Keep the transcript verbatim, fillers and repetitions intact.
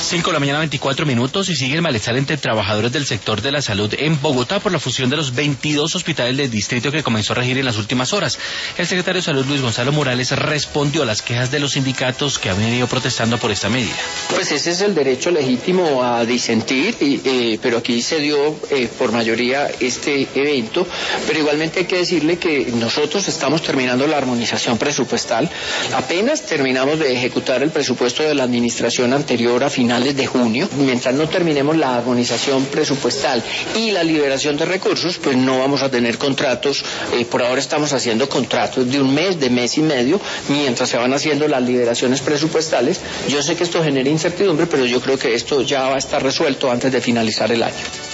cinco de la mañana, veinticuatro minutos, y sigue el malestar entre trabajadores del sector de la salud en Bogotá por la fusión de los veintidós hospitales del distrito que comenzó a regir en las últimas horas. El secretario de Salud, Luis Gonzalo Morales, respondió a las quejas de los sindicatos que habían ido protestando por esta medida. Pues ese es el derecho legítimo a disentir, y, eh, pero aquí se dio eh, por mayoría este evento, pero igualmente hay que decirle que nosotros estamos terminando la armonización presupuestal, apenas terminamos de ejecutar el presupuesto de la administración anterior a finales de junio. Mientras no terminemos la armonización presupuestal y la liberación de recursos, pues no vamos a tener contratos. Eh, por ahora estamos haciendo contratos de un mes, de mes y medio, mientras se van haciendo las liberaciones presupuestales. Yo sé que esto genera incertidumbre, pero yo creo que esto ya va a estar resuelto antes de finalizar el año.